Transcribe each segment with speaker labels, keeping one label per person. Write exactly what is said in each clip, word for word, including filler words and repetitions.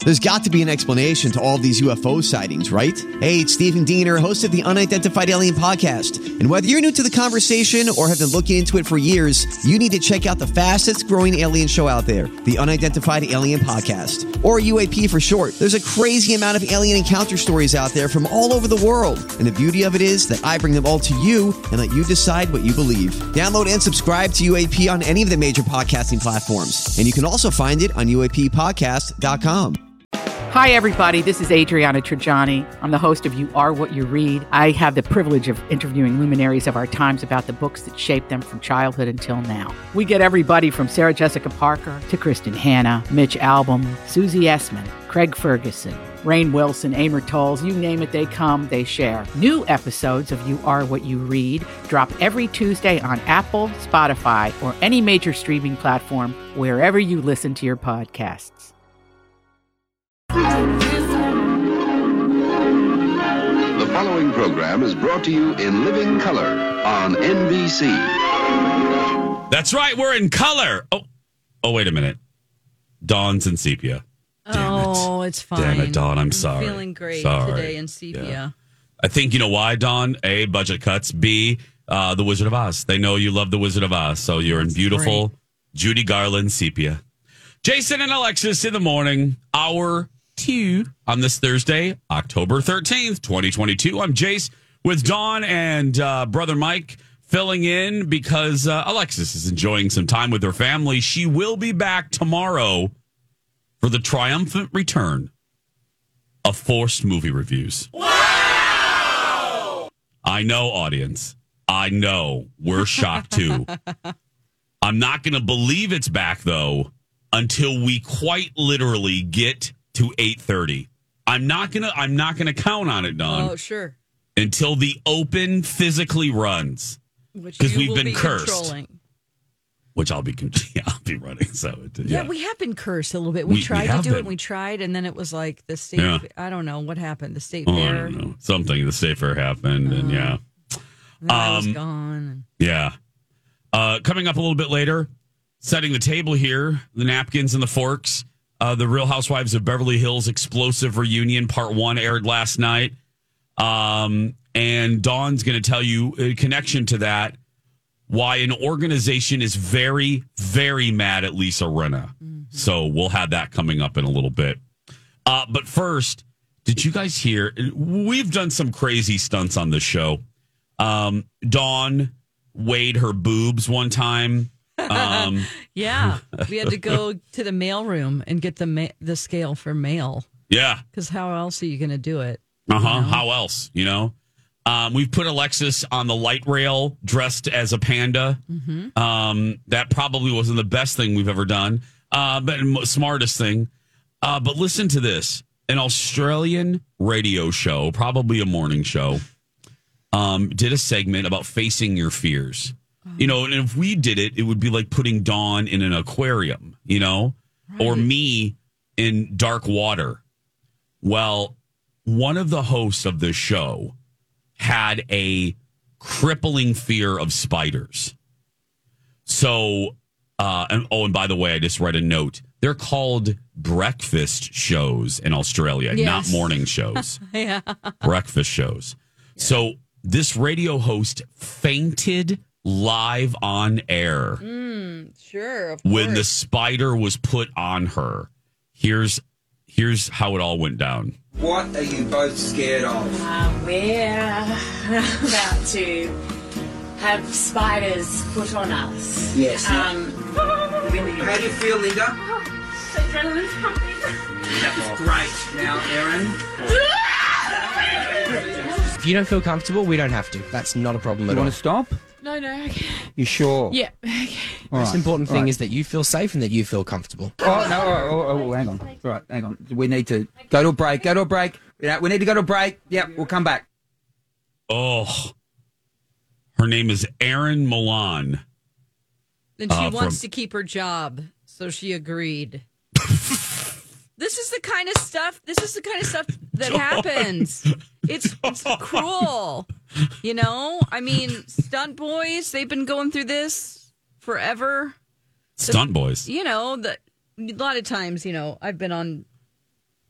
Speaker 1: There's got to be an explanation to all of these U F O sightings, right? Hey, it's Stephen Diener, host of the Unidentified Alien Podcast. And whether you're new to the conversation or have been looking into it for years, you need to check out the fastest growing alien show out there, the Unidentified Alien Podcast, or U A P for short. There's a crazy amount of alien encounter stories out there from all over the world. And the beauty of it is that I bring them all to you and let you decide what you believe. Download and subscribe to U A P on any of the major podcasting platforms. And you can also find it on U A P podcast dot com.
Speaker 2: Hi, everybody. This is Adriana Trajani. I'm the host of You Are What You Read. I have the privilege of interviewing luminaries of our times about the books that shaped them from childhood until now. We get everybody from Sarah Jessica Parker to Kristen Hanna, Mitch Albom, Susie Essman, Craig Ferguson, Rainn Wilson, Amor Tolls, you name it, they come, they share. New episodes of You Are What You Read drop every Tuesday on Apple, Spotify, or any major streaming platform wherever you listen to your podcasts.
Speaker 3: The following program is brought to you in living color on N B C.
Speaker 4: That's right, we're in color. Oh, oh, wait a minute. Dawn's in sepia. Damn
Speaker 5: oh,
Speaker 4: it.
Speaker 5: it's fine.
Speaker 4: Damn it, Dawn. I'm,
Speaker 5: I'm
Speaker 4: sorry.
Speaker 5: feeling great
Speaker 4: sorry.
Speaker 5: today in sepia.
Speaker 4: Yeah. I think you know why, Dawn. A, budget cuts. B, uh, The Wizard of Oz. They know you love The Wizard of Oz, so you're That's in beautiful great. Judy Garland sepia. Jason and Alexis in the morning, hour two on this Thursday, October thirteenth, twenty twenty-two. I'm Jace with Dawn and uh, brother Mike filling in because uh, Alexis is enjoying some time with her family. She will be back tomorrow for the triumphant return of Forced Movie Reviews. Wow! I know, audience. I know. We're shocked, too. I'm not going to believe it's back, though, until we quite literally get to eight thirty. I'm not going to I'm not going to count on it, Dawn.
Speaker 5: Oh, sure.
Speaker 4: Until the open physically runs. Because we've been
Speaker 5: be
Speaker 4: cursed.
Speaker 5: Controlling.
Speaker 4: Which I'll be, yeah, I'll be running. So it, yeah.
Speaker 5: yeah, we have been cursed a little bit. We,
Speaker 4: We-
Speaker 5: tried
Speaker 4: we
Speaker 5: to
Speaker 4: have
Speaker 5: do
Speaker 4: been.
Speaker 5: it. And we tried, and then it was like the state.
Speaker 4: Yeah.
Speaker 5: I don't know what happened. The state
Speaker 4: Oh, I
Speaker 5: fair.
Speaker 4: don't know. Something, the state fair happened, and yeah.
Speaker 5: And I was
Speaker 4: Um,
Speaker 5: gone.
Speaker 4: Yeah. Uh, coming up a little bit later, setting the table here, the napkins and the forks. Uh, the Real Housewives of Beverly Hills Explosive Reunion Part one aired last night. Um, and Dawn's going to tell you, in connection to that, why an organization is very, very mad at Lisa Rinna. Mm-hmm. So we'll have that coming up in a little bit. Uh, but first, did you guys hear? We've done some crazy stunts on this show. Um, Dawn weighed her boobs one time. Um,
Speaker 5: yeah, we had to go to the mail room and get the ma- the scale for mail.
Speaker 4: Yeah,
Speaker 5: because how else are you going to do it?
Speaker 4: Uh huh.
Speaker 5: You know?
Speaker 4: How else? You know, um, we've put Alexis on the light rail dressed as a panda. Mm-hmm. Um, that probably wasn't the best thing we've ever done, uh, but smartest thing. Uh, but listen to this: an Australian radio show, probably a morning show, um, did a segment about facing your fears. You know, and if we did it, it would be like putting Dawn in an aquarium, you know, right. Or me in dark water. Well, one of the hosts of the show had a crippling fear of spiders. So, uh, and, oh, and by the way, I just read a note. They're called breakfast shows in Australia, yes. Not morning shows.
Speaker 5: Yeah.
Speaker 4: Breakfast shows. Yeah. So this radio host fainted live on air.
Speaker 5: Mm, sure. Of
Speaker 4: when
Speaker 5: course.
Speaker 4: the spider was put on her. Here's here's how it all went down.
Speaker 6: What are you both scared of?
Speaker 7: Uh, we're about to have spiders put on us.
Speaker 6: Yes.
Speaker 7: Um, really,
Speaker 6: How do you feel, Linda?
Speaker 7: Oh, adrenaline's pumping.
Speaker 6: That was great. Now, Erin.
Speaker 8: If you don't feel comfortable, we don't have to. That's not a problem at all.
Speaker 9: You want to stop?
Speaker 7: No, no, okay.
Speaker 9: You sure?
Speaker 7: Yeah, okay.
Speaker 8: The most important thing is that you feel safe and that you feel comfortable.
Speaker 9: Oh, no, oh, oh, oh, hang on. All right, hang on. We need to go to a break. Go to a break. Yeah, we need to go to a break. Yep, we'll come back.
Speaker 4: Oh, her name is Erin Milan.
Speaker 5: And she
Speaker 4: uh,
Speaker 5: wants
Speaker 4: from-
Speaker 5: to keep her job, so she agreed. This is the kind of stuff. This is the kind of stuff that happens. It's, it's cruel, you know. I mean, stunt boys. They've been going through this forever.
Speaker 4: Stunt boys.
Speaker 5: You know that a lot of times. You know, I've been on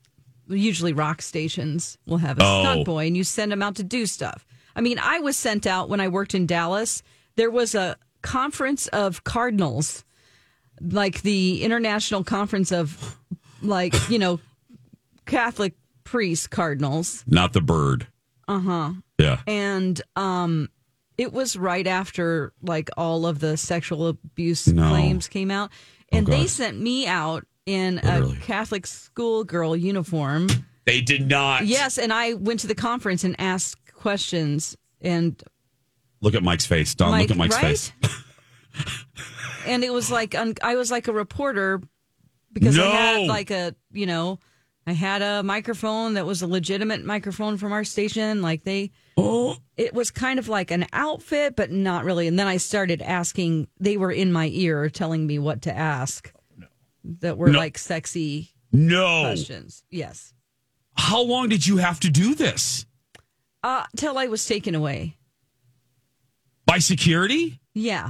Speaker 5: usually rock stations will have a
Speaker 4: Oh.
Speaker 5: stunt boy, and you send them out to do stuff. I mean, I was sent out when I worked in Dallas. There was a conference of cardinals, like the International Conference of, like, you know, Catholic priest cardinals.
Speaker 4: Not the bird.
Speaker 5: Uh-huh.
Speaker 4: Yeah.
Speaker 5: And um, it was right after, like, all of the sexual abuse
Speaker 4: No.
Speaker 5: claims came out. And
Speaker 4: Oh,
Speaker 5: they
Speaker 4: God.
Speaker 5: sent me out in
Speaker 4: Literally.
Speaker 5: a Catholic schoolgirl uniform.
Speaker 4: They did not.
Speaker 5: Yes, and I went to the conference and asked questions. And
Speaker 4: Look at Mike's face. Don,
Speaker 5: Mike,
Speaker 4: look at Mike's
Speaker 5: right?
Speaker 4: face.
Speaker 5: and it was like un- I was like a reporter because I
Speaker 4: No.
Speaker 5: had like a, you know, I had a microphone that was a legitimate microphone from our station. Like they,
Speaker 4: Oh.
Speaker 5: it was kind of like an outfit, but not really. And then I started asking, they were in my ear telling me what to ask that were
Speaker 4: No.
Speaker 5: like sexy
Speaker 4: No.
Speaker 5: questions. Yes.
Speaker 4: How long did you have to do this?
Speaker 5: Uh, till I was taken away.
Speaker 4: By security?
Speaker 5: Yeah.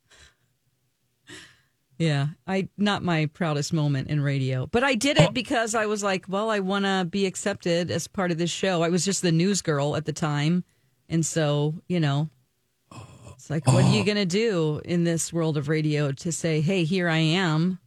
Speaker 5: Yeah, I not my proudest moment in radio, but I did it
Speaker 4: Oh.
Speaker 5: because I was like, well, I want to be accepted as part of this show. I was just the news girl at the time, and so, you know, it's like, what are you going to do in this world of radio to say, hey, here I am.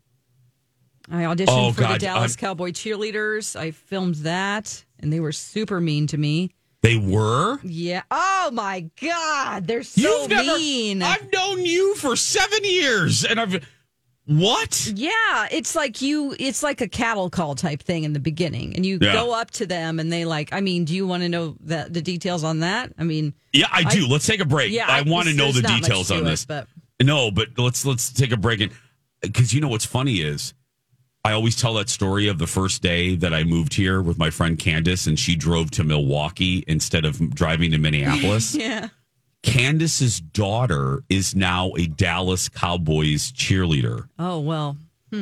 Speaker 5: I auditioned
Speaker 4: Oh,
Speaker 5: for
Speaker 4: God,
Speaker 5: the Dallas
Speaker 4: I'm-
Speaker 5: Cowboy Cheerleaders. I filmed that, and they were super mean to me.
Speaker 4: They were?
Speaker 5: Yeah. Oh my God, they're so
Speaker 4: You've never-
Speaker 5: mean.
Speaker 4: I've known you for seven years, and I've. What?
Speaker 5: Yeah, it's like you, it's like a cattle call type thing in the beginning. And you
Speaker 4: Yeah.
Speaker 5: go up to them and they like, I mean, do you want to know the, the details on that? I mean,
Speaker 4: Yeah, I do.
Speaker 5: I-
Speaker 4: Let's take a break.
Speaker 5: yeah,
Speaker 4: I, want to know
Speaker 5: there's
Speaker 4: the
Speaker 5: not much
Speaker 4: details
Speaker 5: to
Speaker 4: on
Speaker 5: it,
Speaker 4: this.
Speaker 5: but
Speaker 4: No, but let's let's take a break and because you know what's funny is I always tell that story of the first day that I moved here with my friend Candace and she drove to Milwaukee instead of driving to Minneapolis.
Speaker 5: yeah.
Speaker 4: Candace's daughter is now a Dallas Cowboys cheerleader.
Speaker 5: Oh, well,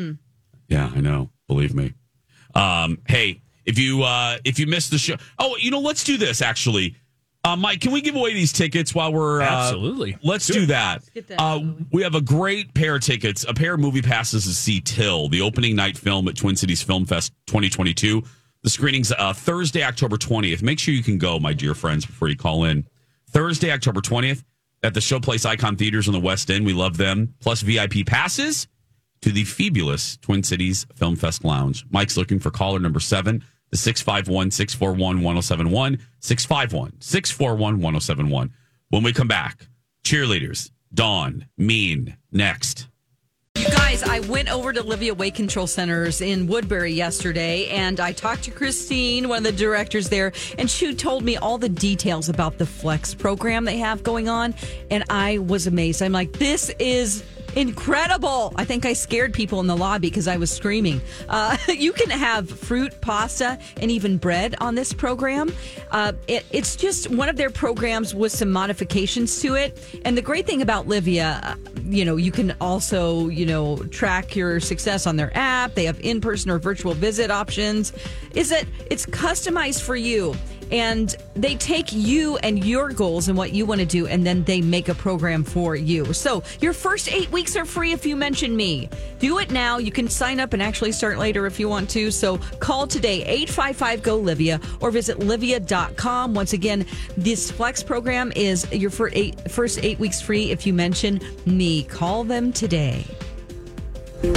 Speaker 4: Yeah, I know. Believe me. Um, hey, if you uh, if you missed the show, oh, you know, let's do this. Actually, uh, Mike, can we give away these tickets while we're uh,
Speaker 10: Absolutely.
Speaker 4: Let's do that.
Speaker 5: get that
Speaker 4: Uh,
Speaker 5: out of the way.
Speaker 4: we have a great pair of tickets, a pair of movie passes to see Till, the opening night film at Twin Cities Film Fest twenty twenty-two. The screening's uh, Thursday, October twentieth. Make sure you can go, my dear friends, before you call in. Thursday, October twentieth at the Showplace Icon Theaters in the West End. We love them. Plus V I P passes to the fabulous Twin Cities Film Fest Lounge. Mike's looking for caller number seven, the six five one, six four one, one oh seven one, six five one, six four one, one oh seven one. When we come back, cheerleaders, Dawn, Mean, next.
Speaker 5: You guys, I went over to Livia Weight Control Centers in Woodbury yesterday, and I talked to Christine, one of the directors there, and she told me all the details about the Flex program they have going on, and I was amazed. I'm like, this is incredible. I think I scared people in the lobby because I was screaming. Uh, you can have fruit, pasta, and even bread on this program. Uh, it, it's just one of their programs with some modifications to it. And the great thing about Livia, uh, you know, you can also, you know, track your success on their app. They have in-person or virtual visit options. Is that it's customized for you. And they take you and your goals and what you want to do, and then they make a program for you. So your first eight weeks are free if you mention me. Do it now. You can sign up and actually start later if you want to. So call today, eight five five, G O, Livia, or visit livia dot com. Once again, this Flex program is your first eight, first eight weeks free if you mention me. Call them today.
Speaker 4: You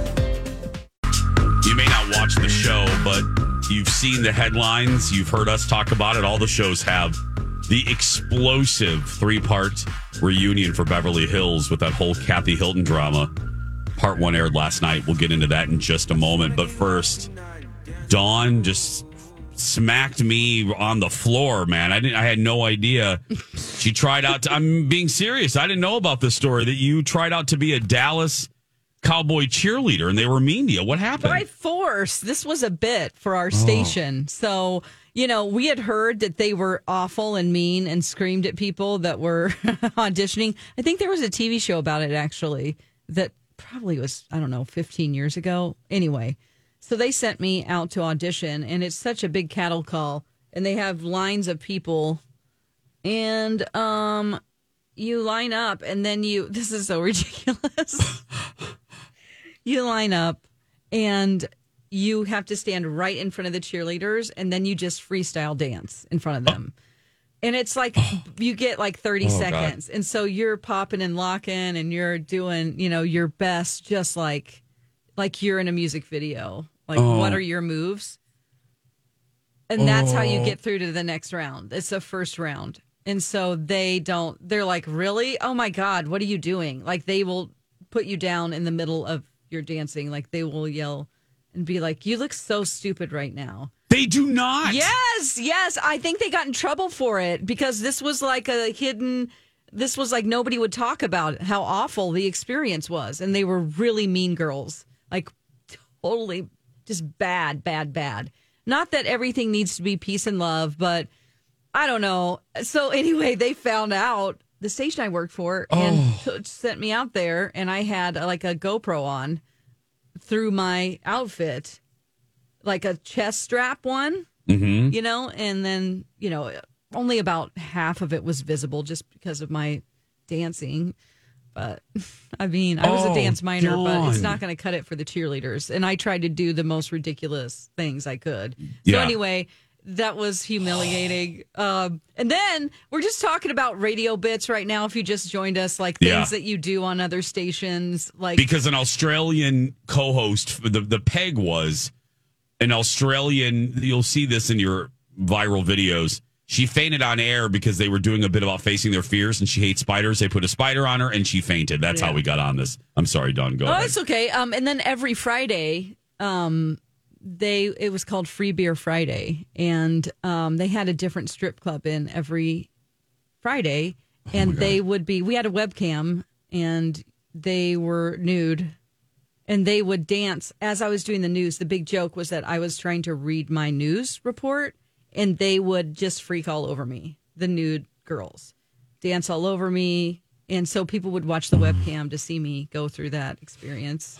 Speaker 4: may not watch the show, but you've seen the headlines. You've heard us talk about it. All the shows have the explosive three-part reunion for Beverly Hills with that whole Kathy Hilton drama. Part one aired last night. We'll get into that in just a moment. But first, Dawn just smacked me on the floor, man. I didn't. I had no idea. She tried out to, I'm being serious. I didn't know about this story that you tried out to be a Dallas Cowboy cheerleader and they were mean to you. What happened?
Speaker 5: By force. This was a bit for our station. So, you know, we had heard that they were awful and mean and screamed at people that were auditioning. I think there was a T V show about it, actually, that probably was, I don't know, fifteen years ago. Anyway, so they sent me out to audition, and it's such a big cattle call, and they have lines of people, and um, you line up, and then you, this is so ridiculous. You line up and you have to stand right in front of the cheerleaders, and then you just freestyle dance in front of them. And it's like you get like thirty
Speaker 4: Oh,
Speaker 5: seconds.
Speaker 4: God.
Speaker 5: And so you're popping and locking and you're doing, you know, your best, just like like you're in a music video. Like,
Speaker 4: Oh.
Speaker 5: what are your moves? And that's how you
Speaker 4: Oh.
Speaker 5: get through to the next round. It's the first round. And so they don't, they're like, really? Oh my God, what are you doing? Like, they will put you down in the middle of your dancing. Like, they will yell and be like, you look so stupid right now.
Speaker 4: They do not.
Speaker 5: Yes, yes. I think they got in trouble for it because this was like a hidden, this was like nobody would talk about how awful the experience was. And they were really mean girls. Like, totally just bad, bad, bad. Not that everything needs to be peace and love, but I don't know. So anyway, they found out the station I worked for and
Speaker 4: Oh.
Speaker 5: t- sent me out there, and I had uh, like a GoPro on through my outfit, like a chest strap one,
Speaker 4: Mm-hmm.
Speaker 5: you know, and then, you know, only about half of it was visible just because of my dancing. But I mean, I was
Speaker 4: Oh,
Speaker 5: a dance minor, but it's
Speaker 4: Dawn.
Speaker 5: not going to cut it for the cheerleaders. And I tried to do the most ridiculous things I could. So
Speaker 4: Yeah.
Speaker 5: anyway, that was humiliating. Um, and then we're just talking about radio bits right now. If you just joined us, like things
Speaker 4: Yeah.
Speaker 5: that you do on other stations, like
Speaker 4: Because an Australian co-host, the the peg was an Australian. You'll see this in your viral videos. She fainted on air because they were doing a bit about facing their fears, and she hates spiders. They put a spider on her, and she fainted. That's how
Speaker 5: Yeah.
Speaker 4: we got on this. I'm sorry, Dawn. Go
Speaker 5: oh,
Speaker 4: ahead.
Speaker 5: it's okay. Um, and then every Friday, um, they it was called Free Beer Friday, and um, they had a different strip club in every Friday, and they would be. We had a webcam, and they were nude, and they would dance as I was doing the news. The big joke was that I was trying to read my news report, and they would just freak all over me. The nude girls dance all over me. And so people would watch the webcam to see me go through that experience.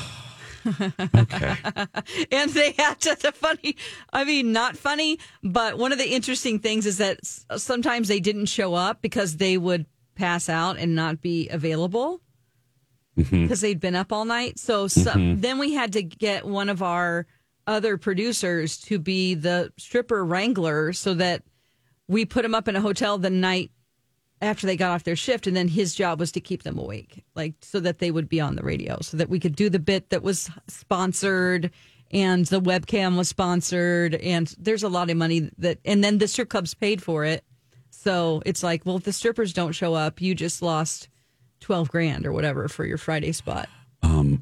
Speaker 4: Okay.
Speaker 5: And they had to, the funny, I mean, not funny, but one of the interesting things is that s- sometimes they didn't show up because they would pass out and not be available because they'd been up all night. So some, then we had to get one of our other producers to be the stripper wrangler so that we put them up in a hotel the night after they got off their shift, and then his job was to keep them awake, like so that they would be on the radio, so that we could do the bit that was sponsored and the webcam was sponsored, and there's a lot of money that, and then the strip clubs paid for it. So it's like, well, if the strippers don't show up, you just lost twelve grand or whatever for your Friday spot.
Speaker 4: Um,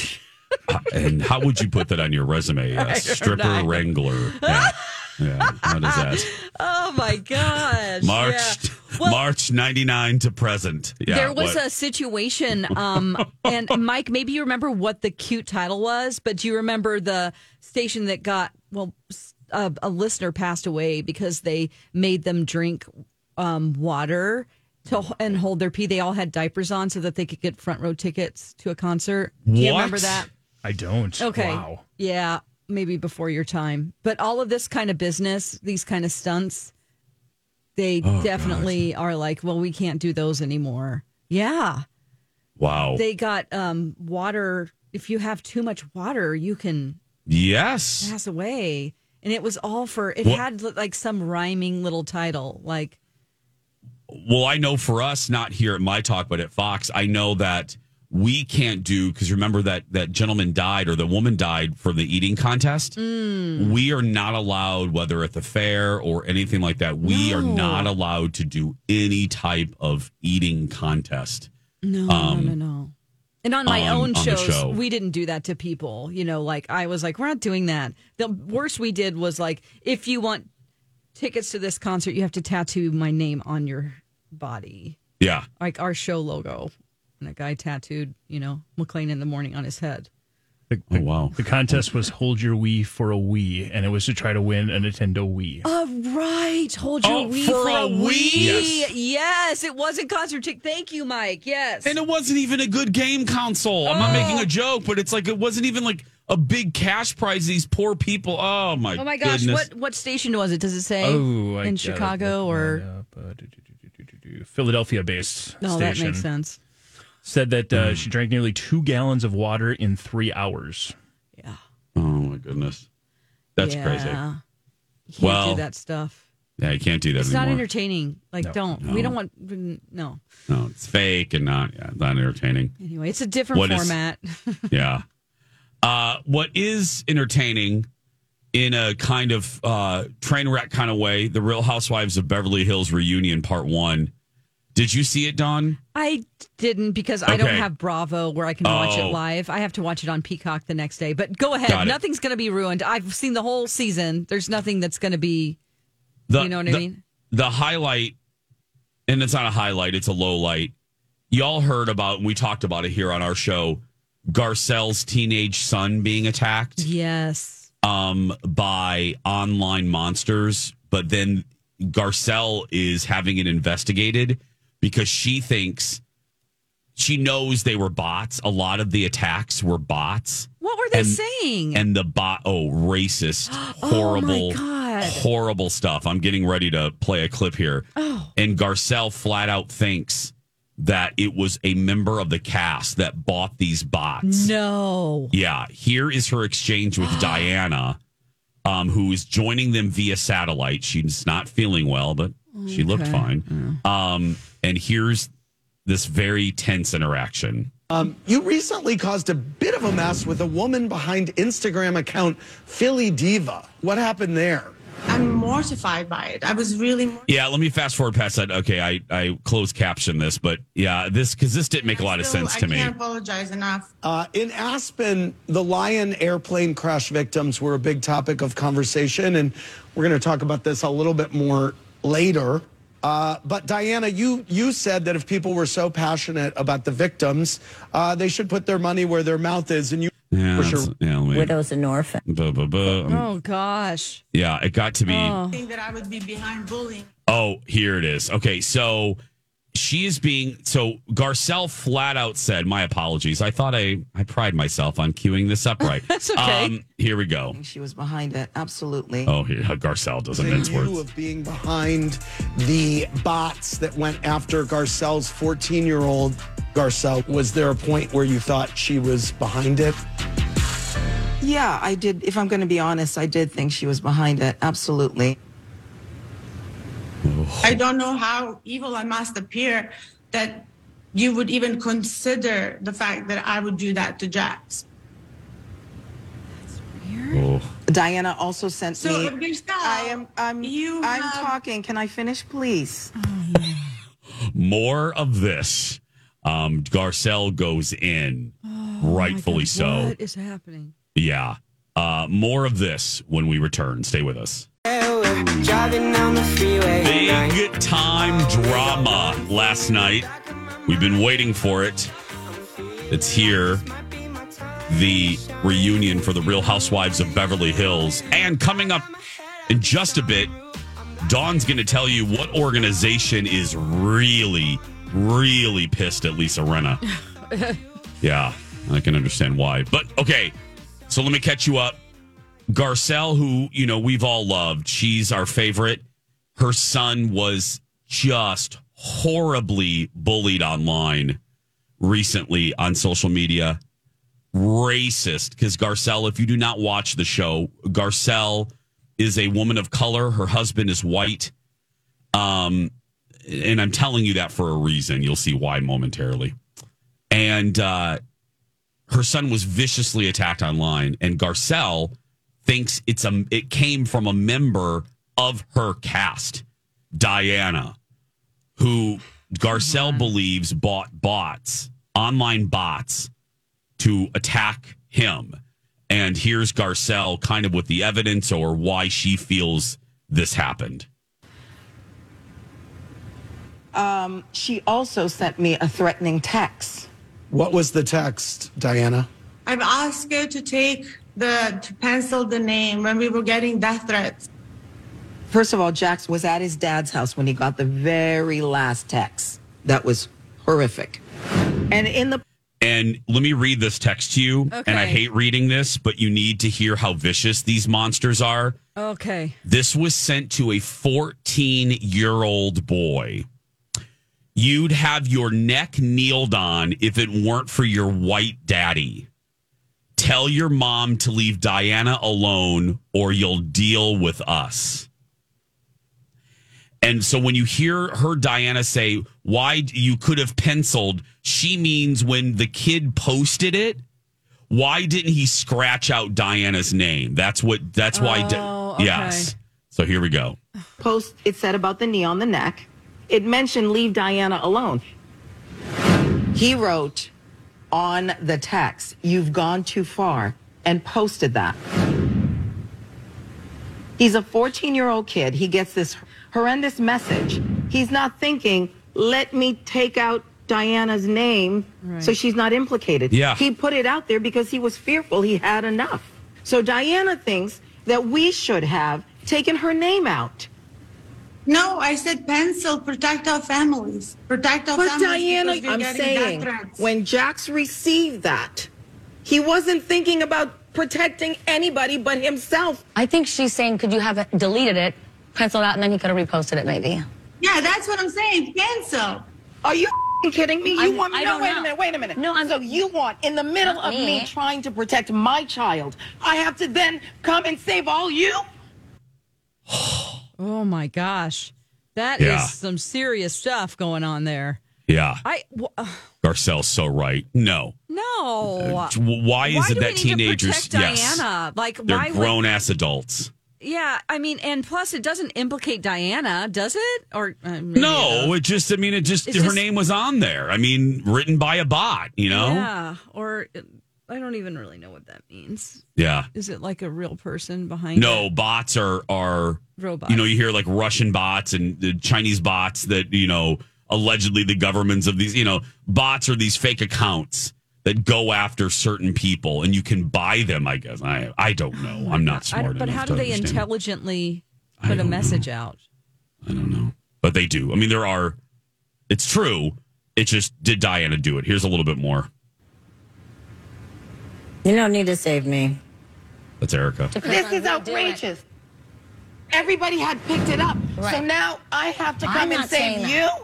Speaker 4: and how would you put that on your resume? Uh, stripper
Speaker 5: know.
Speaker 4: wrangler. Yeah. Yeah. How does that?
Speaker 5: Oh my gosh.
Speaker 4: March
Speaker 5: Yeah. Well,
Speaker 4: March ninety-nine to present. Yeah.
Speaker 5: there was
Speaker 4: what?
Speaker 5: a situation, um, and Mike, maybe you remember what the cute title was, but do you remember the station that got, well, a, a listener passed away because they made them drink um, water to and hold their pee. They all had diapers on so that they could get front row tickets to a concert. Do you
Speaker 4: What?
Speaker 5: remember that?
Speaker 10: I don't.
Speaker 5: Okay.
Speaker 10: Wow.
Speaker 5: Yeah, maybe before your time. But all of this kind of business, these kind of stunts, they
Speaker 4: Oh,
Speaker 5: definitely are like, well, we can't do those anymore. Yeah.
Speaker 4: Wow.
Speaker 5: They got um, water. If you have too much water, you can
Speaker 4: yes.
Speaker 5: pass away. And it was all for, it
Speaker 4: What-
Speaker 5: had like some rhyming little title. Like,
Speaker 4: Well, I know for us, not here at My Talk, but at Fox, I know that we can't do, because remember that that gentleman died or the woman died for the eating contest.
Speaker 5: Mm.
Speaker 4: We are not allowed, whether at the fair or anything like that, we are
Speaker 5: No.
Speaker 4: not allowed to do any type of eating contest.
Speaker 5: no,
Speaker 4: Um,
Speaker 5: no, no, no. And on my
Speaker 4: on-
Speaker 5: own
Speaker 4: on the
Speaker 5: shows,
Speaker 4: show.
Speaker 5: we didn't do that to people. You know, like I was like, we're not doing that. The worst we did was like, if you want tickets to this concert, you have to tattoo my name on your body,
Speaker 4: Yeah.
Speaker 5: like our show logo. And a guy tattooed, you know, McLean in the morning on his head.
Speaker 10: The,
Speaker 4: Oh, wow.
Speaker 10: The contest was Hold Your Wii for a Wii, and it was to try to win a Nintendo Wii.
Speaker 5: Oh, right. Hold your
Speaker 4: Oh,
Speaker 5: Wii
Speaker 4: for
Speaker 5: for
Speaker 4: a
Speaker 5: a Wii.
Speaker 4: Wii?
Speaker 5: Yes. It wasn't concert ticket. Thank you, Mike. Yes.
Speaker 4: And it wasn't even a good game console. I'm not making a joke, but it's like it wasn't even like a big cash prize. These poor people. Oh my.
Speaker 5: oh my gosh.
Speaker 4: goodness.
Speaker 5: What what station was it? Does it say
Speaker 10: Oh, I
Speaker 5: in
Speaker 10: gotta
Speaker 5: Chicago
Speaker 10: look
Speaker 5: or?
Speaker 10: that up. Uh, do, do, do, do, do, do. Philadelphia-based
Speaker 5: No,
Speaker 10: station.
Speaker 5: that makes sense.
Speaker 10: Said that uh, she drank nearly two gallons of water in three hours.
Speaker 5: Yeah.
Speaker 4: Oh my goodness. That's
Speaker 5: yeah.
Speaker 4: crazy.
Speaker 5: You can't
Speaker 4: Well,
Speaker 5: do that stuff.
Speaker 4: Yeah, you can't do that
Speaker 5: It's
Speaker 4: anymore.
Speaker 5: not entertaining. Like,
Speaker 4: No.
Speaker 5: don't.
Speaker 4: No.
Speaker 5: We don't want. No.
Speaker 4: No, it's fake and not yeah, not entertaining.
Speaker 5: Anyway, it's a different
Speaker 4: What is-
Speaker 5: format.
Speaker 4: Yeah. Uh, what is entertaining in a kind of uh, train wreck kind of way, The Real Housewives of Beverly Hills Reunion Part One. Did you see it, Dawn?
Speaker 5: I didn't because I don't
Speaker 4: Okay.
Speaker 5: have Bravo where I can watch it
Speaker 4: Oh.
Speaker 5: live. I have to watch it on Peacock the next day. But go ahead.
Speaker 4: Got it.
Speaker 5: Nothing's going to be ruined. I've seen the whole season. There's nothing that's going to be.
Speaker 4: The,
Speaker 5: You know what I
Speaker 4: the-
Speaker 5: mean?
Speaker 4: The highlight, and it's not a highlight, it's a low light. Y'all heard about, and we talked about it here on our show, Garcelle's teenage son being attacked
Speaker 5: Yes.
Speaker 4: um, by online monsters. But then Garcelle is having it investigated because she thinks, she knows they were bots. A lot of the attacks were bots.
Speaker 5: What were they
Speaker 4: And-
Speaker 5: saying?
Speaker 4: And the bot, oh, racist,
Speaker 5: Oh,
Speaker 4: horrible,
Speaker 5: my God.
Speaker 4: horrible stuff. I'm getting ready to play a clip here.
Speaker 5: Oh.
Speaker 4: And Garcelle flat out thinks that it was a member of the cast that bought these bots.
Speaker 5: No.
Speaker 4: Yeah. Here is her exchange with Diana, um, who is joining them via satellite. She's not feeling well, but she looked
Speaker 5: Okay.
Speaker 4: fine. Um, and here's this very tense interaction.
Speaker 11: Um, you recently caused a bit of a mess with a woman behind Instagram account Philly Diva. What happened there?
Speaker 12: I'm mortified by it. I was really mortified.
Speaker 4: Yeah, let me fast forward past that. Okay, I, I closed caption this, but yeah, this because this didn't make a lot of
Speaker 12: Still,
Speaker 4: sense
Speaker 12: I
Speaker 4: to me.
Speaker 12: can't apologize enough.
Speaker 11: Uh, in Aspen, the Lion airplane crash victims were a big topic of conversation, and we're going to talk about this a little bit more later. Uh, but Diana, you you said that if people were so passionate about the victims, uh, they should put their money where their mouth is, and you
Speaker 4: Yeah,
Speaker 11: for
Speaker 4: that's-
Speaker 11: sure.
Speaker 4: yeah, let me-
Speaker 13: Widows and orphans.
Speaker 4: buh, buh, buh. Um,
Speaker 5: Oh, gosh.
Speaker 4: Yeah, it got to be.
Speaker 5: Oh.
Speaker 12: I think that I would be behind bullying.
Speaker 4: Oh, here it is. Okay, so she is being so Garcelle flat out said, "My apologies. I thought I I pride myself on queuing this up right."
Speaker 13: That's okay.
Speaker 4: Um, here we go.
Speaker 13: She was behind it, absolutely.
Speaker 4: Oh, here Garcelle doesn't mince
Speaker 11: you
Speaker 4: words.
Speaker 11: of being behind the bots that went after Garcelle's fourteen-year-old. Garcelle, was there a point where you thought she was behind it?
Speaker 13: Yeah, I did. If I'm going to be honest, I did think she was behind it, absolutely.
Speaker 12: I don't know how evil I must appear that you would even consider the fact that I would do that to Jax.
Speaker 4: Oh.
Speaker 13: Diana also sent
Speaker 12: So,
Speaker 13: me.
Speaker 12: Garcelle,
Speaker 13: I am. I'm.
Speaker 12: you
Speaker 13: I'm
Speaker 12: have-
Speaker 13: talking. Can I finish, please?
Speaker 4: More of this. Um, Garcelle goes in, rightfully so.
Speaker 5: What is happening?
Speaker 4: Yeah. Uh, more of this when we return. Stay with us.
Speaker 14: Driving down the freeway.
Speaker 4: Big time drama last night. We've been waiting for it. It's here. The reunion for the Real Housewives of Beverly Hills. And coming up in just a bit, Dawn's going to tell you what organization is really, really pissed at Lisa Rinna. Yeah, I can understand why. But okay, so let me catch you up. Garcelle, who, you know, we've all loved, she's our favorite. Her son was just horribly bullied online recently on social media. Racist. Because Garcelle, if you do not watch the show, Garcelle is a woman of color. Her husband is white. Um, and I'm telling you that for a reason. You'll see why momentarily. And uh, her son was viciously attacked online. And Garcelle thinks it's a it came from a member of her cast, Diana, who Garcelle believes bought bots, online bots, to attack him. And here's Garcelle kind of with the evidence or why she feels this happened.
Speaker 13: Um, she also sent me a threatening text.
Speaker 11: What was the text, Diana?
Speaker 12: I've asked her to take the, to pencil the name when we were getting death threats.
Speaker 13: First of all, Jax was at his dad's house when he got the very last text. That was horrific. And in the
Speaker 4: And let me read this text to you.
Speaker 5: Okay.
Speaker 4: And I hate reading this, but you need to hear how vicious these monsters are.
Speaker 5: Okay.
Speaker 4: This was sent to a fourteen-year-old boy. You'd have your neck kneeled on if it weren't for your white daddy. tell your mom to leave Diana alone or you'll deal with us. And so when you hear her, Diana, say, why you could have penciled, she means when the kid posted it, why didn't he scratch out Diana's name? That's what, that's why.
Speaker 5: Oh,
Speaker 4: Di-
Speaker 5: okay.
Speaker 4: Yes. So here we go.
Speaker 13: Post, it said about the knee on the neck. It mentioned leave Diana alone. He wrote on the text, you've gone too far, and posted that. He's a fourteen-year-old kid. He gets this horrendous message. He's not thinking, let me take out Diana's name
Speaker 5: Right.
Speaker 13: so she's not implicated.
Speaker 4: Yeah.
Speaker 13: He put it out there because he was fearful he had enough. So Diana thinks that we should have taken her name out.
Speaker 12: No, I said pencil, protect our families. Protect our
Speaker 13: But
Speaker 12: families.
Speaker 13: Diana,
Speaker 12: because we're
Speaker 13: I'm
Speaker 12: getting
Speaker 13: saying,
Speaker 12: death threats.
Speaker 13: when Jax received that, he wasn't thinking about protecting anybody but himself.
Speaker 15: I think she's saying, could you have it, deleted it, penciled out, and then he could have reposted it maybe.
Speaker 12: Yeah, that's what I'm saying. Pencil.
Speaker 13: Are you f***ing kidding me? You
Speaker 15: I'm-
Speaker 13: want me?
Speaker 15: I
Speaker 13: No,
Speaker 15: don't
Speaker 13: wait
Speaker 15: know.
Speaker 13: a minute, wait a minute.
Speaker 15: No, I'm-
Speaker 13: So you want, in the middle
Speaker 15: Not
Speaker 13: of me
Speaker 15: me.
Speaker 13: trying to protect my child, I have to then come and save all you?
Speaker 5: Oh my gosh. That is
Speaker 4: Yeah.
Speaker 5: some serious stuff going on there.
Speaker 4: Yeah.
Speaker 5: I w- uh,
Speaker 4: Garcelle's so right. No.
Speaker 5: no.
Speaker 4: Uh, why is
Speaker 5: Why
Speaker 4: it
Speaker 5: do
Speaker 4: that
Speaker 5: we need to
Speaker 4: teenagers,
Speaker 5: protect
Speaker 4: yes,
Speaker 5: Diana? Like,
Speaker 4: they're
Speaker 5: why would-
Speaker 4: grown ass adults.
Speaker 5: Yeah, I mean, and plus, it doesn't implicate Diana, does it? Or uh, maybe it
Speaker 4: No,
Speaker 5: does.
Speaker 4: it just, I mean, it just,
Speaker 5: It's
Speaker 4: her
Speaker 5: just-
Speaker 4: name was on there. I mean, written by a bot, you know?
Speaker 5: Yeah, or uh, I don't even really know what that means.
Speaker 4: Yeah.
Speaker 5: Is it like a real person behind?
Speaker 4: No,
Speaker 5: it?
Speaker 4: bots are, are,
Speaker 5: Robots.
Speaker 4: you know, you hear like Russian bots and the Chinese bots that, you know, allegedly the governments of these, you know, bots are these fake accounts that go after certain people and you can buy them, I guess. I I don't know. I'm not
Speaker 5: I
Speaker 4: smart
Speaker 5: don't- but
Speaker 4: enough
Speaker 5: how
Speaker 4: to
Speaker 5: do they
Speaker 4: understand.
Speaker 5: intelligently
Speaker 4: I
Speaker 5: put a
Speaker 4: don't
Speaker 5: message out?
Speaker 4: I don't know. But they do. I mean, there are, it's true. It's just, did Diana do it? Here's a little bit more.
Speaker 15: You don't need to save me.
Speaker 4: That's Erica.
Speaker 13: This is outrageous. Everybody had picked it up. So
Speaker 15: Right.
Speaker 13: now I have to
Speaker 15: I'm
Speaker 13: come and
Speaker 15: not saying
Speaker 13: save
Speaker 15: that.
Speaker 13: you?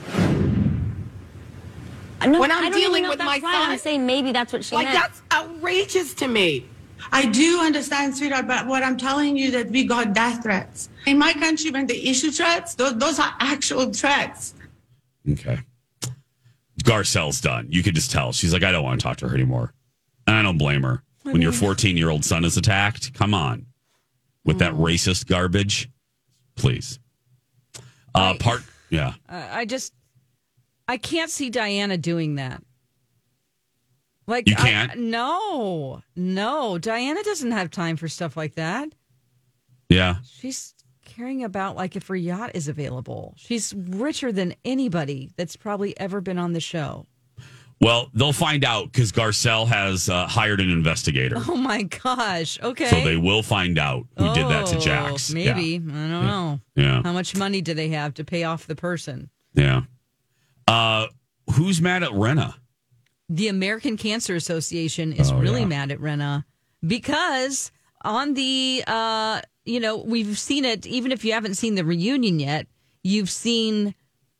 Speaker 15: No,
Speaker 13: When
Speaker 15: I
Speaker 13: I'm
Speaker 15: don't even
Speaker 13: dealing
Speaker 15: know
Speaker 13: with
Speaker 15: if
Speaker 13: my
Speaker 15: that's right.
Speaker 13: son?
Speaker 15: I'm saying maybe that's what she
Speaker 13: Like,
Speaker 15: meant.
Speaker 13: that's outrageous to me.
Speaker 12: I do understand, sweetheart, but what I'm telling you that we got death threats. In my country, when they issue threats, those, those are actual threats.
Speaker 4: Okay. Garcelle's done. You could just tell. She's like, I don't want to talk to her anymore. And I don't blame her. When your fourteen-year-old son is attacked, come on. With that racist garbage, please. Uh, part, yeah.
Speaker 5: Uh, I just, I can't see Diana doing that. Like
Speaker 4: You can't?
Speaker 5: I, no, no. Diana doesn't have time for stuff like that.
Speaker 4: Yeah.
Speaker 5: She's caring about like if her yacht is available. She's richer than anybody that's probably ever been on the show.
Speaker 4: Well, they'll find out because Garcelle has uh, hired an investigator.
Speaker 5: Oh my gosh. Okay.
Speaker 4: So they will find out who did that to
Speaker 5: Oh,
Speaker 4: Jax.
Speaker 5: Maybe.
Speaker 4: Yeah.
Speaker 5: I don't know.
Speaker 4: Yeah.
Speaker 5: How much money do they have to pay off the person?
Speaker 4: Yeah. Uh, who's mad at Renna?
Speaker 5: The American Cancer Association is
Speaker 4: Oh,
Speaker 5: really
Speaker 4: yeah.
Speaker 5: mad at Renna because on the, uh, you know, we've seen it, even if you haven't seen the reunion yet, you've seen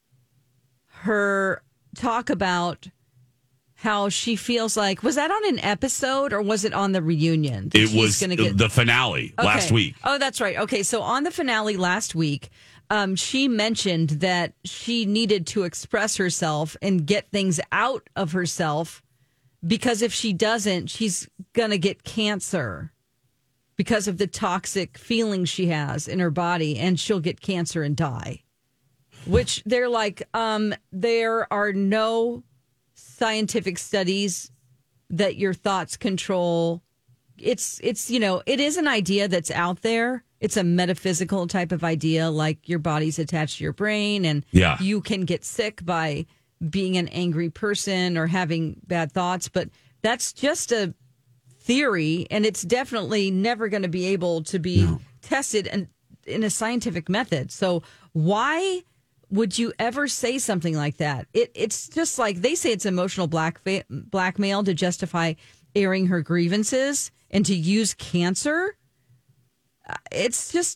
Speaker 5: her talk about how she feels like, was that on an episode or was it on the reunion? that
Speaker 4: It
Speaker 5: she's
Speaker 4: was
Speaker 5: gonna get-
Speaker 4: the finale last
Speaker 5: Okay.
Speaker 4: week.
Speaker 5: Oh, that's right. Okay, so on the finale last week, um, she mentioned that she needed to express herself and get things out of herself because if she doesn't, she's going to get cancer because of the toxic feelings she has in her body, and she'll get cancer and die. Which they're like, um, there are no scientific studies that your thoughts control. It's, it's, you know, it is an idea that's out there. It's a metaphysical type of idea, like your body's attached to your brain and
Speaker 4: Yeah.
Speaker 5: you can get sick by being an angry person or having bad thoughts. But that's just a theory, and it's definitely never going to be able to be tested and in a scientific method. So why would you ever say something like that? It, it's just like they say it's emotional black blackmail to justify airing her grievances and to use cancer. Uh, It's just,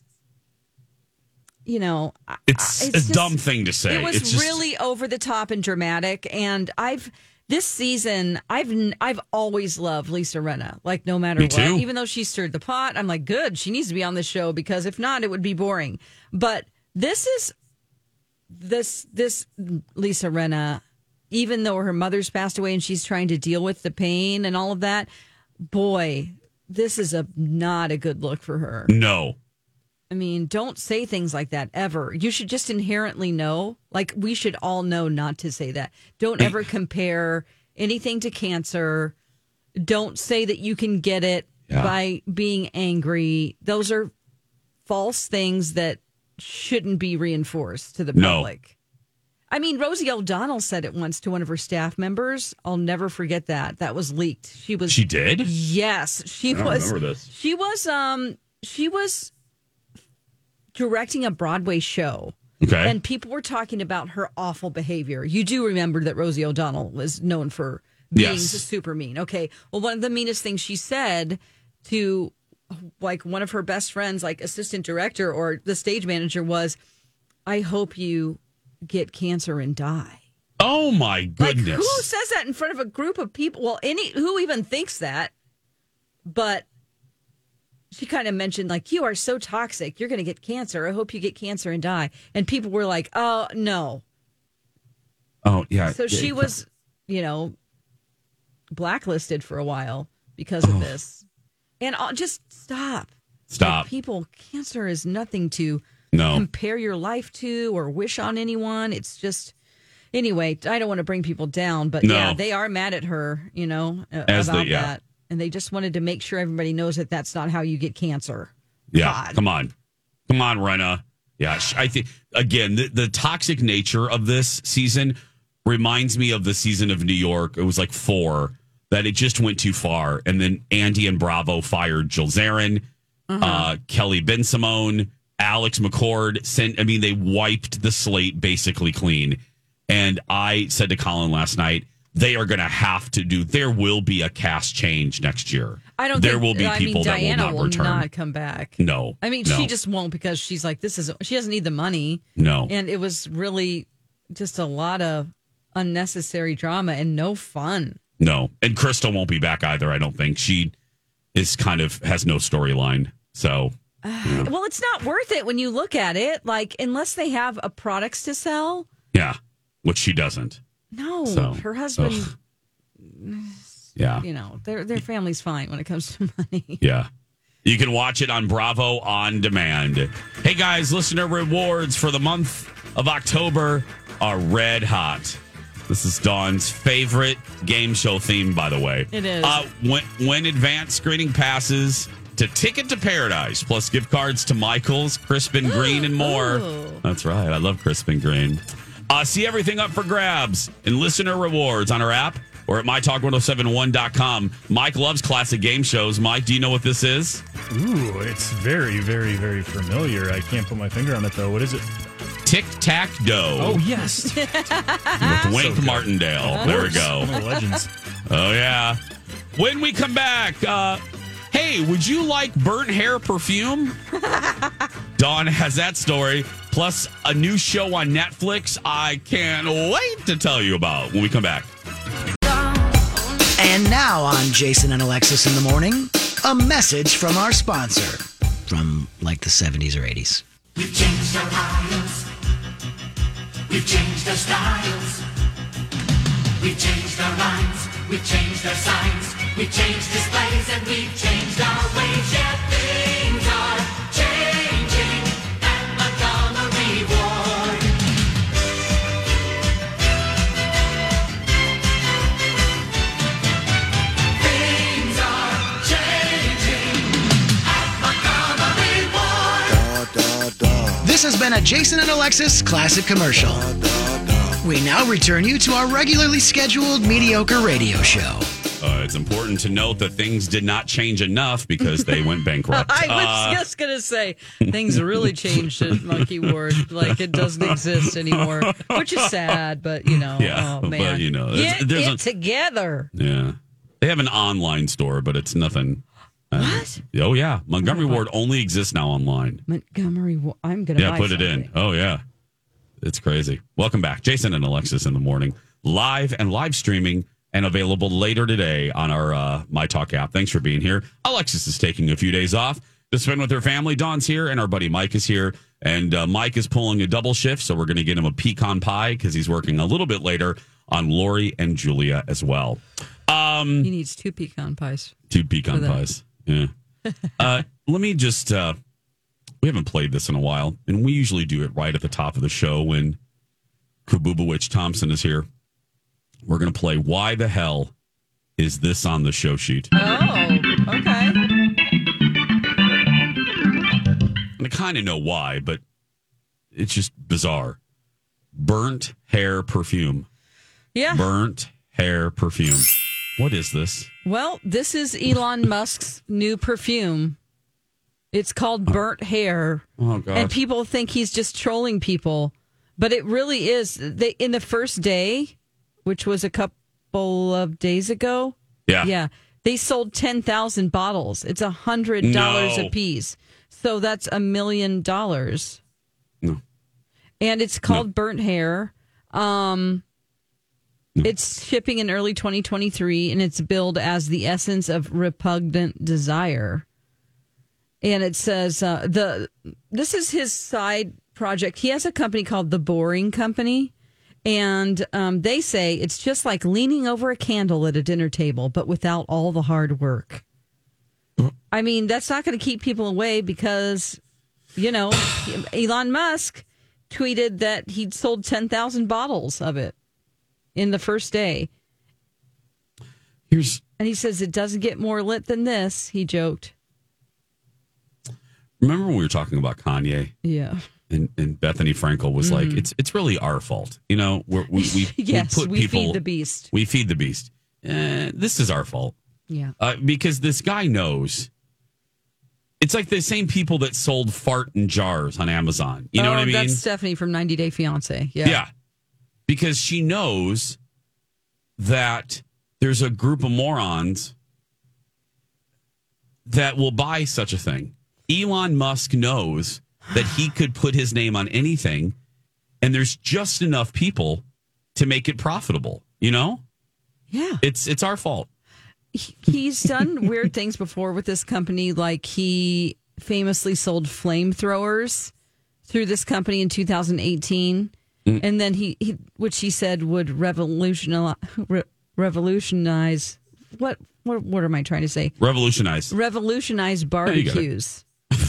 Speaker 5: you know,
Speaker 4: It's,
Speaker 5: it's
Speaker 4: a
Speaker 5: just-
Speaker 4: dumb thing to say.
Speaker 5: It was
Speaker 4: It's just,
Speaker 5: really over the top and dramatic. And I've This season, I've n- I've always loved Lisa Rinna. Like no matter
Speaker 4: Me
Speaker 5: what,
Speaker 4: too.
Speaker 5: even though she stirred the pot, I'm like, good. She needs to be on this show because if not, it would be boring. But this is this this Lisa Rinna. Even though her mother's passed away and she's trying to deal with the pain and all of that, boy, this is a not a good look for her.
Speaker 4: No.
Speaker 5: I mean, don't say things like that ever. You should just inherently know. Like, we should all know not to say that. Don't ever compare anything to cancer. Don't say that you can get it
Speaker 4: Yeah.
Speaker 5: by being angry. Those are false things that shouldn't be reinforced to the
Speaker 4: No.
Speaker 5: public. I mean, Rosie O'Donnell said it once to one of her staff members. I'll never forget that. That was leaked. She was.
Speaker 4: She did?
Speaker 5: Yes, she
Speaker 4: I don't
Speaker 5: was.
Speaker 4: remember this.
Speaker 5: She was. Um. She was directing a Broadway show.
Speaker 4: Okay.
Speaker 5: And people were talking about her awful behavior. You do remember that Rosie O'Donnell was known for being
Speaker 4: Yes.
Speaker 5: super mean. Okay. Well, one of the meanest things she said to like one of her best friends, like assistant director or the stage manager, was, I hope you get cancer and die.
Speaker 4: Oh my goodness.
Speaker 5: Like, who says that in front of a group of people? Well, any who even thinks that? But she kind of mentioned, like, you are so toxic. You're going to get cancer. I hope you get cancer and die. And people were like, oh, no.
Speaker 4: Oh, yeah.
Speaker 5: So she was, you know, blacklisted for a while because of this. And I'll, just stop.
Speaker 4: Stop.
Speaker 5: Like, people, cancer is nothing to
Speaker 4: No.
Speaker 5: compare your life to or wish on anyone. It's just, anyway, I don't want to bring people down, but
Speaker 4: No.
Speaker 5: yeah, they are mad at her, you know, uh,
Speaker 4: As
Speaker 5: about
Speaker 4: the- yeah.
Speaker 5: that. And they just wanted to make sure everybody knows that that's not how you get cancer.
Speaker 4: Yeah,
Speaker 5: God.
Speaker 4: come on. Come on, Renna. Yeah, sh- I think, again, the, the toxic nature of this season reminds me of the season of New York. It was like four, that it just went too far. And then Andy and Bravo fired Jill Zarin,
Speaker 5: Uh-huh.
Speaker 4: uh, Kelly Ben Simone, Alex McCord. Sent, I mean, they wiped the slate basically clean. And I said to Colin last night, they are going to have to do, there will be a cast change next year.
Speaker 5: I don't
Speaker 4: There
Speaker 5: think,
Speaker 4: will be
Speaker 5: I
Speaker 4: people
Speaker 5: mean,
Speaker 4: that
Speaker 5: Diana
Speaker 4: will not return.
Speaker 5: not come back.
Speaker 4: No.
Speaker 5: I mean,
Speaker 4: no.
Speaker 5: she just won't because she's like, this is, she doesn't need the money.
Speaker 4: No.
Speaker 5: And it was really just a lot of unnecessary drama and no fun.
Speaker 4: No. And Crystal won't be back either, I don't think. She is kind of has no storyline. So, yeah.
Speaker 5: Well, it's not worth it when you look at it. Like, unless they have a products to sell.
Speaker 4: Yeah, which she doesn't.
Speaker 5: No,
Speaker 4: So,
Speaker 5: her husband,
Speaker 4: ugh. Yeah.
Speaker 5: you know, their their family's fine when it comes to money.
Speaker 4: Yeah. You can watch it on Bravo on demand. Hey, guys, listener rewards for the month of October are red hot. This is Dawn's favorite game show theme, by the way.
Speaker 5: It is.
Speaker 4: Uh, when, when advanced screening passes to Ticket to Paradise, plus gift cards to Michael's, Crispin Green, and more.
Speaker 5: Ooh.
Speaker 4: That's right. I love Crispin Green. Uh, see everything up for grabs and listener rewards on our app or at my talk ten seventy-one dot com. Mike loves classic game shows. Mike, do you know what this is?
Speaker 10: Ooh, it's very, very, very familiar. I can't put my finger on it, though. What is it?
Speaker 4: Tic-tac-doe.
Speaker 10: Oh, yes.
Speaker 4: With Wink
Speaker 10: good.
Speaker 4: Martindale. There we go.
Speaker 10: One of the legends.
Speaker 4: Oh, yeah. When we come back, uh, hey, would you like burnt hair perfume? Dawn has that story, plus a new show on Netflix I can't wait to tell you about when we come back.
Speaker 16: And now on Jason and Alexis in the morning, a message from our sponsor from like the seventies or eighties.
Speaker 17: We've changed our lives. We've changed our styles. We've changed our minds. We've changed our signs. We've changed displays and we've changed our ways. Yeah, things are changing at Montgomery Ward. Things are changing at Montgomery Ward.
Speaker 16: This has been a Jason and Alexis classic commercial. We now return you to our regularly scheduled mediocre radio show.
Speaker 4: Uh, it's important to note that things did not change enough because they went bankrupt.
Speaker 5: I was
Speaker 4: Uh,
Speaker 5: just going to say, things really changed at Monkey Ward. Like, it doesn't exist anymore, which is sad, but, you know,
Speaker 4: Yeah,
Speaker 5: oh, man.
Speaker 4: but, you know, there's-
Speaker 5: Get
Speaker 4: there's
Speaker 5: it
Speaker 4: a-
Speaker 5: together.
Speaker 4: Yeah. They have an online store, but it's nothing. Uh, what? Oh, yeah. Montgomery Ward only exists now online.
Speaker 5: Montgomery Ward. I'm going to
Speaker 4: Yeah,
Speaker 5: buy
Speaker 4: put it in.
Speaker 5: something.
Speaker 4: Oh, yeah. It's crazy. Welcome back. Jason and Alexis in the morning. Live and live streaming and available later today on our uh, My Talk app. Thanks for being here. Alexis is taking a few days off to spend with her family. Dawn's here, and our buddy Mike is here. And uh, Mike is pulling a double shift, so we're going to get him a pecan pie because he's working a little bit later on Lori and Julia as well. Um,
Speaker 5: he needs two pecan pies.
Speaker 4: Two pecan pies. Yeah. uh, let me just, uh, we haven't played this in a while, and we usually do it right at the top of the show when Kububowicz Thompson is here. We're going to play Why the Hell Is This on the Show Sheet?
Speaker 5: Oh, okay.
Speaker 4: And I kind of know why, but it's just bizarre. Burnt hair perfume.
Speaker 5: Yeah.
Speaker 4: Burnt hair perfume. What is this?
Speaker 5: Well, this is Elon Musk's new perfume. It's called Burnt Hair.
Speaker 4: Oh, God.
Speaker 5: And people think he's just trolling people. But it really is. They in the first day, which was a couple of days ago.
Speaker 4: Yeah.
Speaker 5: Yeah. They sold ten thousand bottles. It's one hundred dollars
Speaker 4: No.
Speaker 5: a piece. So that's a million dollars.
Speaker 4: No.
Speaker 5: And it's called
Speaker 4: No.
Speaker 5: Burnt Hair. Um, It's shipping in early twenty twenty-three, and it's billed as the essence of repugnant desire. And it says uh, the this is his side project. He has a company called The Boring Company, and um, they say it's just like leaning over a candle at a dinner table, but without all the hard work. I mean, that's not going to keep people away because, you know, Elon Musk tweeted that he'd sold ten thousand bottles of it in the first day.
Speaker 4: Here's
Speaker 5: And he says it doesn't get more lit than this, he joked.
Speaker 4: Remember when we were talking about Kanye?
Speaker 5: Yeah.
Speaker 4: And, and Bethany Frankel was like,
Speaker 5: Mhm.
Speaker 4: it's it's really our fault. You know, we're, we we,
Speaker 5: Yes,
Speaker 4: we put
Speaker 5: we
Speaker 4: people.
Speaker 5: feed the beast.
Speaker 4: We feed the beast. Eh, this is our fault.
Speaker 5: Yeah.
Speaker 4: Uh, because this guy knows. It's like the same people that sold fart in jars on Amazon. You know
Speaker 5: oh,
Speaker 4: what I mean?
Speaker 5: That's Stephanie from ninety Day Fiance. Yeah.
Speaker 4: Yeah. Because she knows that there's a group of morons that will buy such a thing. Elon Musk knows that he could put his name on anything, and there's just enough people to make it profitable. You know?
Speaker 5: Yeah.
Speaker 4: It's it's our fault.
Speaker 5: He's done weird things before with this company. Like he famously sold flamethrowers through this company in two thousand eighteen.
Speaker 4: Mm.
Speaker 5: And then he, he, which he said would revolutionize, re, revolutionize. What, what, what am I trying to say?
Speaker 4: Revolutionize.
Speaker 5: Revolutionize
Speaker 4: you got it.
Speaker 5: barbecues.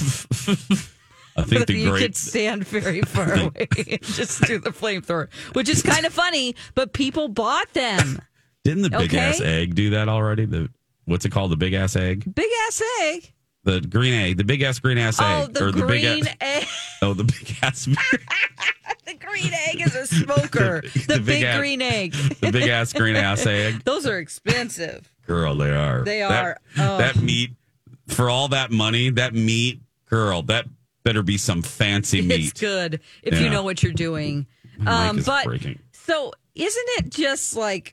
Speaker 4: I think the
Speaker 5: you
Speaker 4: great.
Speaker 5: could stand very far away and just do the flamethrower, which is kind of funny, but people bought them.
Speaker 4: Didn't the big
Speaker 5: Okay.
Speaker 4: ass egg do that already? The what's it called? The big ass egg?
Speaker 5: Big ass egg.
Speaker 4: The green egg, the big ass green ass
Speaker 5: Oh,
Speaker 4: egg,
Speaker 5: the
Speaker 4: or the big
Speaker 5: green
Speaker 4: ass,
Speaker 5: egg.
Speaker 4: oh, the big ass,
Speaker 5: The green egg is a smoker. The,
Speaker 4: The big
Speaker 5: big
Speaker 4: ass-
Speaker 5: green egg.
Speaker 4: the big ass green ass egg.
Speaker 5: Those are expensive.
Speaker 4: Girl, they are.
Speaker 5: They
Speaker 4: That-
Speaker 5: are. Oh.
Speaker 4: That meat for all that money. That meat, girl, that better be some fancy meat.
Speaker 5: It's good if you
Speaker 4: Yeah.
Speaker 5: know what you're doing.
Speaker 4: My mic
Speaker 5: Um,
Speaker 4: is
Speaker 5: but
Speaker 4: breaking.
Speaker 5: so isn't it just like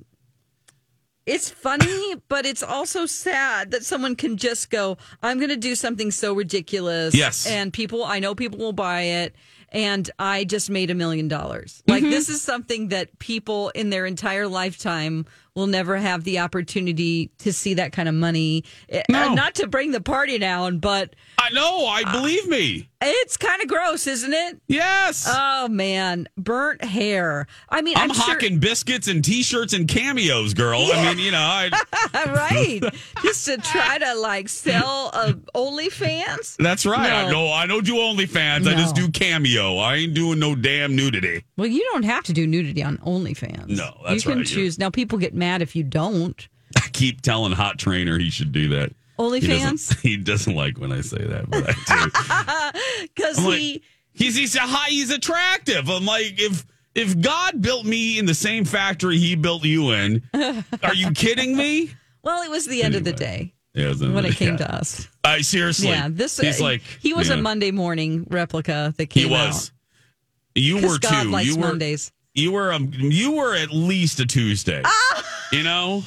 Speaker 5: it's funny, but it's also sad that someone can just go, I'm going to do something so ridiculous.
Speaker 4: Yes.
Speaker 5: And people, I know people will buy it. And I just made a million dollars. Like, this is something that people in their entire lifetime will never have the opportunity to see that kind of money.
Speaker 4: No.
Speaker 5: Uh, not to bring the party down, but
Speaker 4: I know. I believe me.
Speaker 5: it's kind of gross, isn't it?
Speaker 4: Yes.
Speaker 5: Oh, man. Burnt hair. I mean,
Speaker 4: I'm,
Speaker 5: I'm, sure.
Speaker 4: hawking biscuits and T-shirts and cameos, girl. I mean, you know, I,
Speaker 5: Right. Just to try to, like, sell uh, OnlyFans?
Speaker 4: that's right.
Speaker 5: No.
Speaker 4: I know. I don't do OnlyFans. I just
Speaker 5: No.
Speaker 4: do cameo. I ain't doing no damn nudity.
Speaker 5: Well, you don't have to do nudity on OnlyFans.
Speaker 4: No, that's
Speaker 5: You can
Speaker 4: right.
Speaker 5: choose. Now, people get mad if you don't.
Speaker 4: I keep telling Hot Trainer he should do that. He
Speaker 5: OnlyFans?
Speaker 4: doesn't, he doesn't like when I say that, but I do.
Speaker 5: Because
Speaker 4: I'm like,
Speaker 5: he.
Speaker 4: he's he's a high, he's attractive. I'm like, if if God built me in the same factory he built you in, are you kidding me?
Speaker 5: Well, it was the end of the day
Speaker 4: Yeah, was
Speaker 5: when it came
Speaker 4: yeah.
Speaker 5: to us.
Speaker 4: I seriously.
Speaker 5: Yeah, this
Speaker 4: he's
Speaker 5: uh,
Speaker 4: like
Speaker 5: he was
Speaker 4: yeah.
Speaker 5: a Monday morning replica that
Speaker 4: He
Speaker 5: came
Speaker 4: was.
Speaker 5: out.
Speaker 4: You
Speaker 5: 'Cause
Speaker 4: were
Speaker 5: God
Speaker 4: too.
Speaker 5: likes
Speaker 4: You were
Speaker 5: Mondays.
Speaker 4: You were um, you were at least a Tuesday. You know?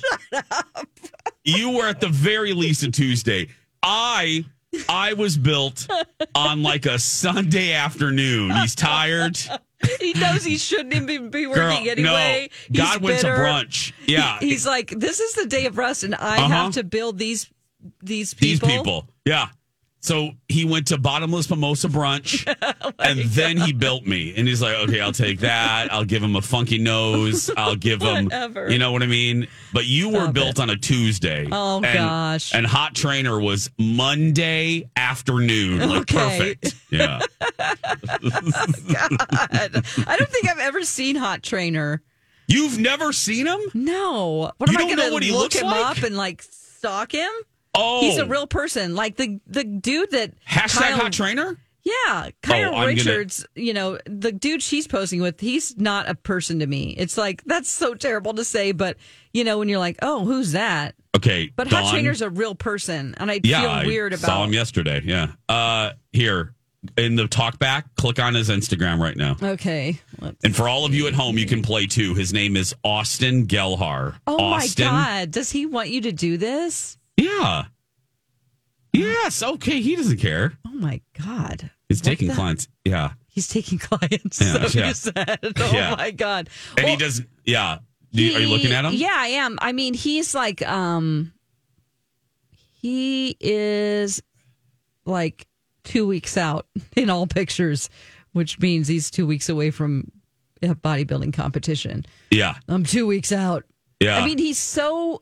Speaker 4: You were at the very least a Tuesday. I I was built on like a Sunday afternoon. He's tired.
Speaker 5: He knows he shouldn't even be working
Speaker 4: Girl,
Speaker 5: anyway.
Speaker 4: No.
Speaker 5: He's
Speaker 4: God went to
Speaker 5: bitter.
Speaker 4: brunch. Yeah.
Speaker 5: He- he's like, this is the day of rest, and I
Speaker 4: Uh-huh.
Speaker 5: have to build these these
Speaker 4: These
Speaker 5: people.
Speaker 4: people. Yeah. So he went to bottomless mimosa brunch,
Speaker 5: Oh
Speaker 4: and then he built me. And he's like, okay, I'll take that. I'll give him a funky nose. I'll give him,
Speaker 5: Whatever.
Speaker 4: you know what I mean? But you were
Speaker 5: Stop
Speaker 4: built
Speaker 5: it.
Speaker 4: on a Tuesday.
Speaker 5: Oh,
Speaker 4: and,
Speaker 5: gosh.
Speaker 4: And Hot Trainer was Monday afternoon. Like,
Speaker 5: Okay.
Speaker 4: perfect. Yeah.
Speaker 5: God. I don't think I've ever seen Hot Trainer.
Speaker 4: You've never seen him?
Speaker 5: No. What
Speaker 4: You
Speaker 5: am I
Speaker 4: don't
Speaker 5: going
Speaker 4: know what
Speaker 5: to
Speaker 4: he
Speaker 5: look
Speaker 4: looks
Speaker 5: him
Speaker 4: like?
Speaker 5: up and like stalk him?
Speaker 4: Oh.
Speaker 5: He's a real person. Like the the dude that
Speaker 4: Hashtag
Speaker 5: Kyle-
Speaker 4: Hot Trainer?
Speaker 5: Yeah, Kyle
Speaker 4: Oh, I'm gonna-
Speaker 5: Richards, you know, the dude she's posing with, he's not a person to me. It's like, that's so terrible to say, but, you know, when you're like, oh, who's that?
Speaker 4: Okay.
Speaker 5: But
Speaker 4: Dawn,
Speaker 5: Hot Trainer's a real person, and I
Speaker 4: yeah,
Speaker 5: feel weird
Speaker 4: I
Speaker 5: about
Speaker 4: saw him yesterday. Yeah. Uh, here, in the talk back, click on his Instagram right now.
Speaker 5: Okay. Let's-
Speaker 4: And for all of you at home, you can play too. His name is Austin Gelhar.
Speaker 5: Oh,
Speaker 4: Austin.
Speaker 5: my God. Does he want you to do this?
Speaker 4: Yeah. Yes. Okay. He doesn't care.
Speaker 5: Oh, my God.
Speaker 4: He's
Speaker 5: What
Speaker 4: taking
Speaker 5: the-
Speaker 4: clients. Yeah.
Speaker 5: He's taking clients.
Speaker 4: Yeah,
Speaker 5: so
Speaker 4: yeah.
Speaker 5: you said. Oh,
Speaker 4: Yeah.
Speaker 5: my God.
Speaker 4: And
Speaker 5: Well,
Speaker 4: he doesn't. Yeah. Do you, are you
Speaker 5: he-
Speaker 4: looking at him?
Speaker 5: Yeah, I am. I mean, he's like, um, he is like two weeks out in all pictures, which means he's two weeks away from a bodybuilding competition.
Speaker 4: Yeah.
Speaker 5: I'm two weeks out.
Speaker 4: Yeah.
Speaker 5: I mean, he's so.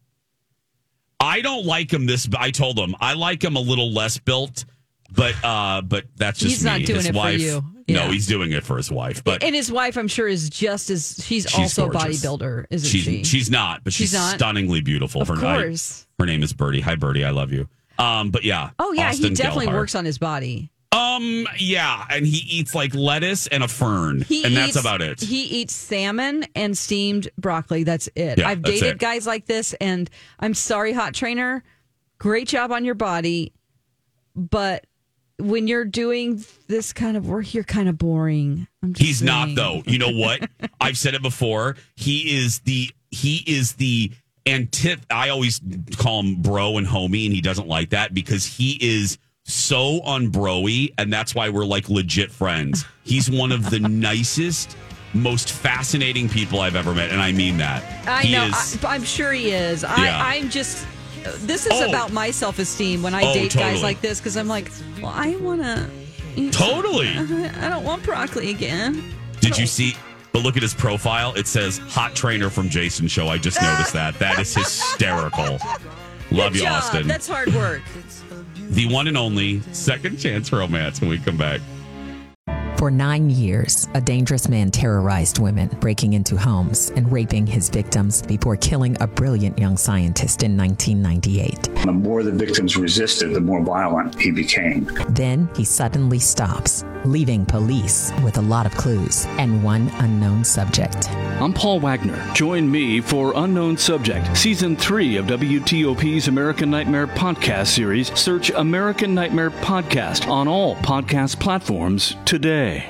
Speaker 4: I don't like him this. I told him I like him a little less built, but uh, but that's just
Speaker 5: He's not
Speaker 4: me.
Speaker 5: doing
Speaker 4: his
Speaker 5: it for
Speaker 4: wife.
Speaker 5: you.
Speaker 4: No,
Speaker 5: Yeah.
Speaker 4: he's doing it for his wife. But
Speaker 5: And his wife, I'm sure, is just as. She's,
Speaker 4: she's
Speaker 5: also
Speaker 4: gorgeous.
Speaker 5: a bodybuilder, isn't
Speaker 4: she's,
Speaker 5: she?
Speaker 4: She's not, but she's,
Speaker 5: She's not?
Speaker 4: stunningly beautiful.
Speaker 5: Of
Speaker 4: her,
Speaker 5: course.
Speaker 4: I, her name is Birdie. Hi, Birdie. I love you. Um, but yeah.
Speaker 5: Oh, yeah.
Speaker 4: Austin
Speaker 5: he definitely
Speaker 4: Gelhar.
Speaker 5: works on his body.
Speaker 4: Um, yeah, and he eats like lettuce and a fern,
Speaker 5: He
Speaker 4: and that's
Speaker 5: eats-
Speaker 4: about it.
Speaker 5: He eats salmon and steamed broccoli. That's it.
Speaker 4: Yeah,
Speaker 5: I've
Speaker 4: that's
Speaker 5: dated
Speaker 4: it.
Speaker 5: guys like this, and I'm sorry, Hot Trainer. Great job on your body, but when you're doing this kind of work, you're kind of boring. I'm just
Speaker 4: He's not
Speaker 5: saying.
Speaker 4: though. You know what? I've said it before. He is the he is the antith. I always call him bro and homie, and he doesn't like that because he is so unbroy, and that's why we're like legit friends. He's one of the nicest, most fascinating people I've ever met, and I mean that.
Speaker 5: I
Speaker 4: he
Speaker 5: know.
Speaker 4: Is,
Speaker 5: I, I'm sure he is.
Speaker 4: Yeah.
Speaker 5: I, I'm just. This is
Speaker 4: Oh.
Speaker 5: about my self esteem when I
Speaker 4: Oh,
Speaker 5: date
Speaker 4: totally.
Speaker 5: guys like this because I'm like, well, I want to.
Speaker 4: Totally.
Speaker 5: I don't want broccoli again.
Speaker 4: Did you see? But look at his profile. It says "Hot Trainer from Jason Show." I just noticed that. That is hysterical. Love
Speaker 5: Good
Speaker 4: you,
Speaker 5: job.
Speaker 4: Austin.
Speaker 5: That's hard work.
Speaker 4: The one and only Second Chance Romance. When we come back.
Speaker 18: For nine years, a dangerous man terrorized women, breaking into homes and raping his victims before killing a brilliant young scientist in nineteen ninety-eight.
Speaker 19: The more the victims resisted, the more violent he became.
Speaker 18: Then he suddenly stops, leaving police with a lot of clues and one unknown subject.
Speaker 20: I'm Paul Wagner. Join me for Unknown Subject, Season three of W T O P's American Nightmare podcast series. Search American Nightmare Podcast on all podcast platforms today.